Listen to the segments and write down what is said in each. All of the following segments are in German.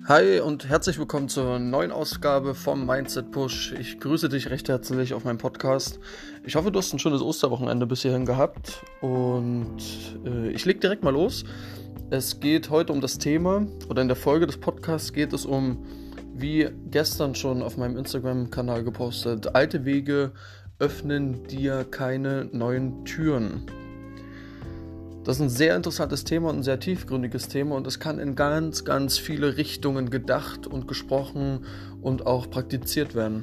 Hi und herzlich willkommen zur neuen Ausgabe vom Mindset Push. Ich grüße dich recht herzlich auf meinem Podcast. Ich hoffe, du hast ein schönes Osterwochenende bis hierhin gehabt und ich leg direkt mal los. Es geht heute um das Thema, oder in der Folge des Podcasts geht es um, wie gestern schon auf meinem Instagram-Kanal gepostet, alte Wege öffnen dir keine neuen Türen. Das ist ein sehr interessantes Thema und ein sehr tiefgründiges Thema und es kann in ganz, ganz viele Richtungen gedacht und gesprochen und auch praktiziert werden.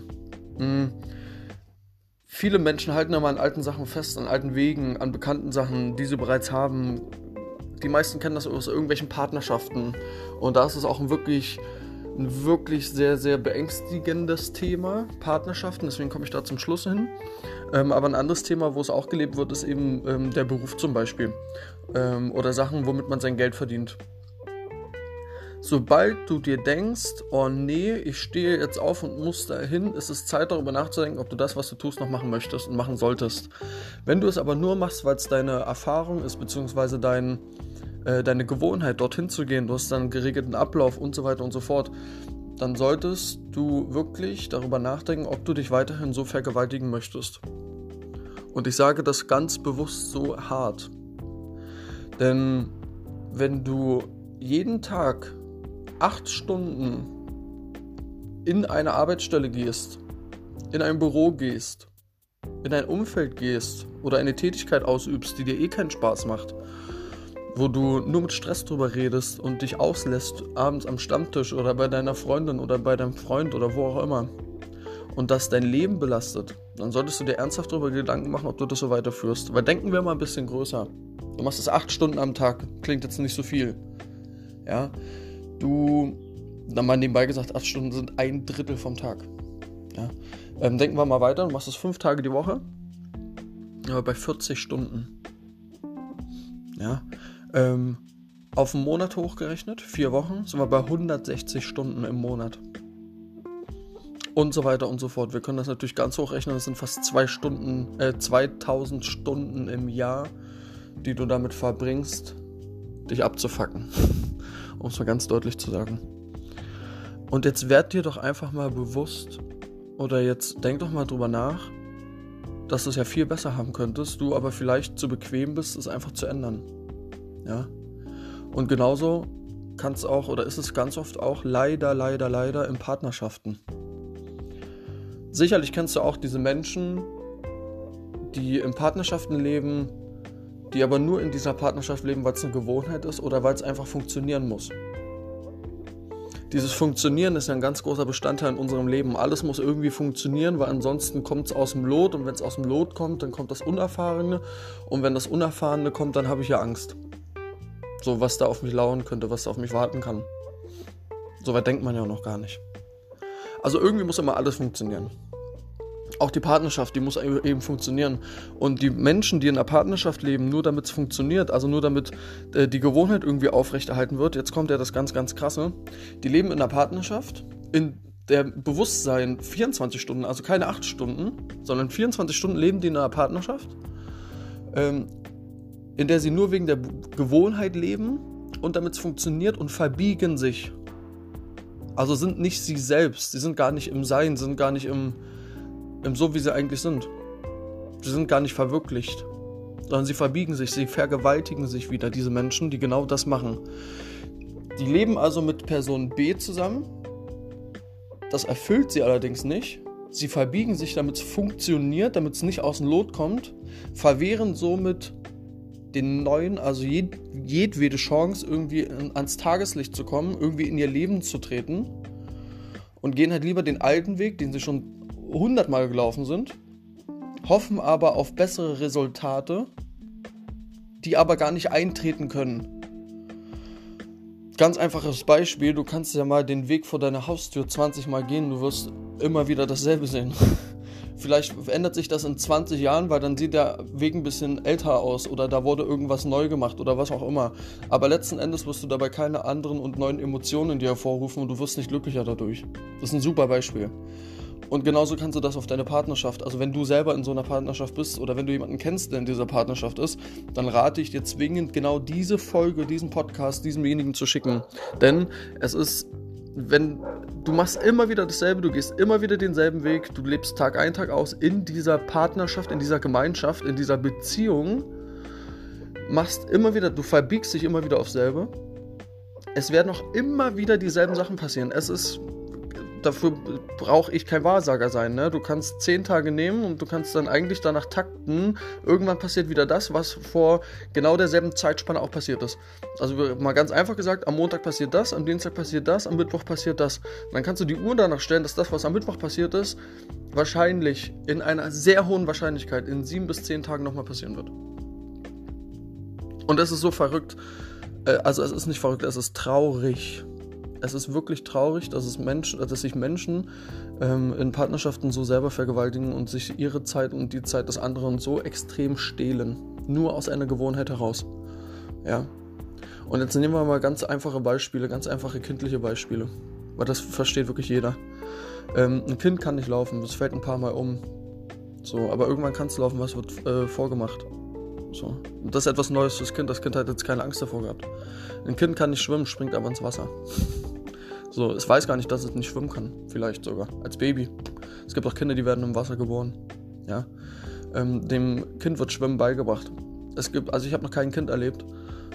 Viele Menschen halten immer an alten Sachen fest, an alten Wegen, an bekannten Sachen, die sie bereits haben. Die meisten kennen das aus irgendwelchen Partnerschaften und da ist es auch ein wirklich sehr, sehr beängstigendes Thema, Partnerschaften, deswegen komme ich da zum Schluss hin. Aber ein anderes Thema, wo es auch gelebt wird, ist eben der Beruf zum Beispiel. Oder Sachen, womit man sein Geld verdient. Sobald du dir denkst, oh nee, ich stehe jetzt auf und muss dahin, ist es Zeit, darüber nachzudenken, ob du das, was du tust, noch machen möchtest und machen solltest. Wenn du es aber nur machst, weil es deine Erfahrung ist, beziehungsweise deine Gewohnheit, dorthin zu gehen, du hast dann einen geregelten Ablauf und so weiter und so fort, dann solltest du wirklich darüber nachdenken, ob du dich weiterhin so vergewaltigen möchtest. Und ich sage das ganz bewusst so hart. Denn wenn du jeden Tag 8 Stunden in eine Arbeitsstelle gehst, in ein Büro gehst, in ein Umfeld gehst oder eine Tätigkeit ausübst, die dir keinen Spaß macht, wo du nur mit Stress drüber redest und dich auslässt abends am Stammtisch oder bei deiner Freundin oder bei deinem Freund oder wo auch immer und das dein Leben belastet, dann solltest du dir ernsthaft darüber Gedanken machen, ob du das so weiterführst. Weil denken wir mal ein bisschen größer. Du machst es 8 Stunden am Tag, klingt jetzt nicht so viel. Ja, dann mal nebenbei gesagt, 8 Stunden sind 1/3 vom Tag. Ja, denken wir mal weiter, du machst es 5 Tage die Woche, aber bei 40 Stunden. Ja, auf einen Monat hochgerechnet, 4 Wochen, sind wir bei 160 Stunden im Monat. Und so weiter und so fort. Wir können das natürlich ganz hochrechnen, das sind fast 2000 Stunden im Jahr, die du damit verbringst, dich abzufacken. Um es mal ganz deutlich zu sagen. Und jetzt werd dir doch einfach mal bewusst, oder jetzt denk doch mal drüber nach, dass du es ja viel besser haben könntest, du aber vielleicht zu bequem bist, es einfach zu ändern. Ja? Und genauso kann es auch, oder ist es ganz oft auch, leider in Partnerschaften. Sicherlich kennst du auch diese Menschen, die in Partnerschaften leben, die aber nur in dieser Partnerschaft leben, weil es eine Gewohnheit ist oder weil es einfach funktionieren muss. Dieses Funktionieren ist ja ein ganz großer Bestandteil in unserem Leben. Alles muss irgendwie funktionieren, weil ansonsten kommt es aus dem Lot und wenn es aus dem Lot kommt, dann kommt das Unerfahrene und wenn das Unerfahrene kommt, dann habe ich ja Angst. So, was da auf mich lauern könnte, was da auf mich warten kann. So weit denkt man ja noch gar nicht. Also irgendwie muss immer alles funktionieren. Auch die Partnerschaft, die muss eben funktionieren. Und die Menschen, die in einer Partnerschaft leben, nur damit es funktioniert, also nur damit die Gewohnheit irgendwie aufrechterhalten wird, jetzt kommt ja das ganz, ganz Krasse, die leben in einer Partnerschaft, in der Bewusstsein 24 Stunden, also keine 8 Stunden, sondern 24 Stunden leben die in einer Partnerschaft, in der sie nur wegen der Gewohnheit leben und damit es funktioniert und verbiegen sich. Also sind nicht sie selbst, sie sind gar nicht im Sein, sind gar nicht im so, wie sie eigentlich sind. Sie sind gar nicht verwirklicht, sondern sie verbiegen sich, sie vergewaltigen sich wieder, diese Menschen, die genau das machen. Die leben also mit Person B zusammen, das erfüllt sie allerdings nicht. Sie verbiegen sich, damit es funktioniert, damit es nicht aus dem Lot kommt, verwehren somit den Neuen, also jedwede Chance, irgendwie ans Tageslicht zu kommen, irgendwie in ihr Leben zu treten und gehen halt lieber den alten Weg, den sie schon 100-mal gelaufen sind, hoffen aber auf bessere Resultate, die aber gar nicht eintreten können. Ganz einfaches Beispiel, du kannst ja mal den Weg vor deiner Haustür 20 Mal gehen, du wirst immer wieder dasselbe sehen. Vielleicht ändert sich das in 20 Jahren, weil dann sieht der Weg ein bisschen älter aus oder da wurde irgendwas neu gemacht oder was auch immer. Aber letzten Endes wirst du dabei keine anderen und neuen Emotionen in dir hervorrufen und du wirst nicht glücklicher dadurch. Das ist ein super Beispiel. Und genauso kannst du das auf deine Partnerschaft, also wenn du selber in so einer Partnerschaft bist oder wenn du jemanden kennst, der in dieser Partnerschaft ist, dann rate ich dir zwingend, genau diese Folge, diesen Podcast, diesemjenigen zu schicken. Denn es ist du machst immer wieder dasselbe, du gehst immer wieder denselben Weg, du lebst Tag ein, Tag aus in dieser Partnerschaft, in dieser Gemeinschaft, in dieser Beziehung, du verbiegst dich immer wieder aufs selbe. Es werden auch immer wieder dieselben Sachen passieren. Dafür brauche ich kein Wahrsager sein, ne? Du kannst 10 Tage nehmen und du kannst dann eigentlich danach takten. Irgendwann passiert wieder das, was vor genau derselben Zeitspanne auch passiert ist. Also mal ganz einfach gesagt, am Montag passiert das, am Dienstag passiert das, am Mittwoch passiert das. Und dann kannst du die Uhr danach stellen, dass das, was am Mittwoch passiert ist, wahrscheinlich in einer sehr hohen Wahrscheinlichkeit in 7 bis 10 Tagen nochmal passieren wird. Und es ist so verrückt. Also es ist nicht verrückt, es ist traurig. Es ist wirklich traurig, dass sich Menschen in Partnerschaften so selber vergewaltigen und sich ihre Zeit und die Zeit des anderen so extrem stehlen. Nur aus einer Gewohnheit heraus. Ja. Und jetzt nehmen wir mal ganz einfache Beispiele, ganz einfache kindliche Beispiele. Weil das versteht wirklich jeder. Ein Kind kann nicht laufen, das fällt ein paar Mal um. So, aber irgendwann kann es laufen, was wird vorgemacht. So. Und das ist etwas Neues fürs Kind. Das Kind hat jetzt keine Angst davor gehabt. Ein Kind kann nicht schwimmen, springt aber ins Wasser. So, es weiß gar nicht, dass es nicht schwimmen kann. Vielleicht sogar. Als Baby. Es gibt auch Kinder, die werden im Wasser geboren. Ja. Dem Kind wird Schwimmen beigebracht. Ich habe noch kein Kind erlebt.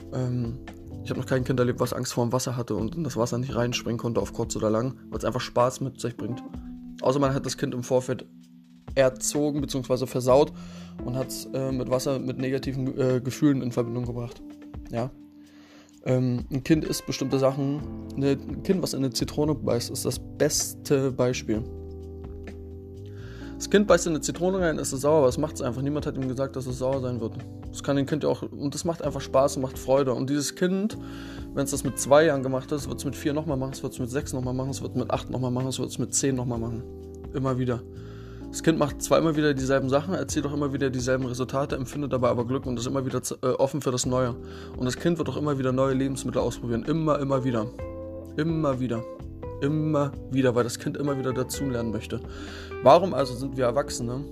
Was Angst vor dem Wasser hatte und in das Wasser nicht reinspringen konnte, auf kurz oder lang, weil es einfach Spaß mit sich bringt. Außer man hat das Kind im Vorfeld erzogen bzw. versaut und hat es mit Wasser mit negativen Gefühlen in Verbindung gebracht. Ja. Ein Kind isst bestimmte Sachen. Ein Kind, was in eine Zitrone beißt, ist das beste Beispiel. Das Kind beißt in eine Zitrone rein, ist es sauer, aber es macht es einfach. Niemand hat ihm gesagt, dass es sauer sein wird. Das kann dem Kind ja auch, und das macht einfach Spaß und macht Freude. Und dieses Kind, wenn es das mit 2 Jahren gemacht hat, wird es mit 4 nochmal machen, es wird es mit 6 nochmal machen, es wird es mit 8 nochmal machen, es wird es mit 10 nochmal machen. Immer wieder. Das Kind macht zwar immer wieder dieselben Sachen, erzielt auch immer wieder dieselben Resultate, empfindet dabei aber Glück und ist immer wieder offen für das Neue. Und das Kind wird auch immer wieder neue Lebensmittel ausprobieren. Immer wieder. Immer wieder, weil das Kind immer wieder dazulernen möchte. Warum also sind wir Erwachsene?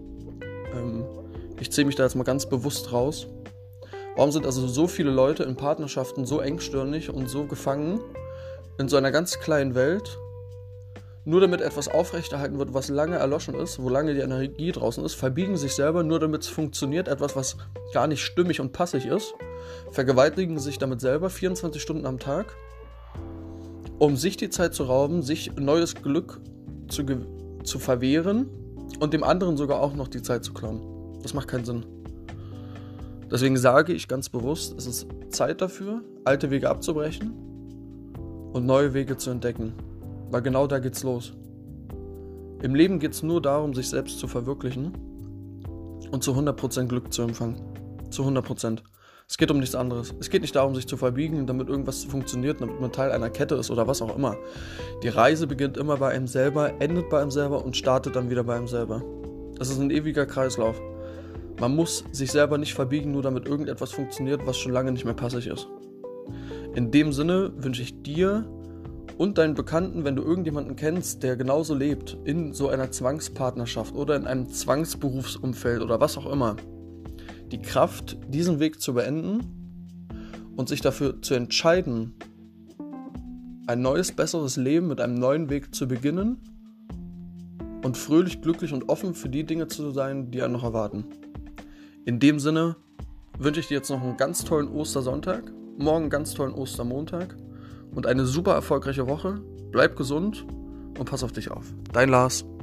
Ich zähle mich da jetzt mal ganz bewusst raus. Warum sind also so viele Leute in Partnerschaften so engstirnig und so gefangen in so einer ganz kleinen Welt, nur damit etwas aufrechterhalten wird, was lange erloschen ist, wo lange die Energie draußen ist, verbiegen sich selber, nur damit es funktioniert, etwas, was gar nicht stimmig und passig ist, vergewaltigen sich damit selber 24 Stunden am Tag, um sich die Zeit zu rauben, sich neues Glück zu verwehren und dem anderen sogar auch noch die Zeit zu klauen. Das macht keinen Sinn. Deswegen sage ich ganz bewusst, es ist Zeit dafür, alte Wege abzubrechen und neue Wege zu entdecken. Weil genau da geht's los. Im Leben geht's nur darum, sich selbst zu verwirklichen und zu 100% Glück zu empfangen. Zu 100%. Es geht um nichts anderes. Es geht nicht darum, sich zu verbiegen, damit irgendwas funktioniert, damit man Teil einer Kette ist oder was auch immer. Die Reise beginnt immer bei einem selber, endet bei einem selber und startet dann wieder bei einem selber. Das ist ein ewiger Kreislauf. Man muss sich selber nicht verbiegen, nur damit irgendetwas funktioniert, was schon lange nicht mehr passig ist. In dem Sinne wünsche ich dir und deinen Bekannten, wenn du irgendjemanden kennst, der genauso lebt, in so einer Zwangspartnerschaft oder in einem Zwangsberufsumfeld oder was auch immer, die Kraft, diesen Weg zu beenden und sich dafür zu entscheiden, ein neues, besseres Leben mit einem neuen Weg zu beginnen und fröhlich, glücklich und offen für die Dinge zu sein, die einen noch erwarten. In dem Sinne wünsche ich dir jetzt noch einen ganz tollen Ostersonntag, morgen einen ganz tollen Ostermontag und eine super erfolgreiche Woche. Bleib gesund und pass auf dich auf. Dein Lars.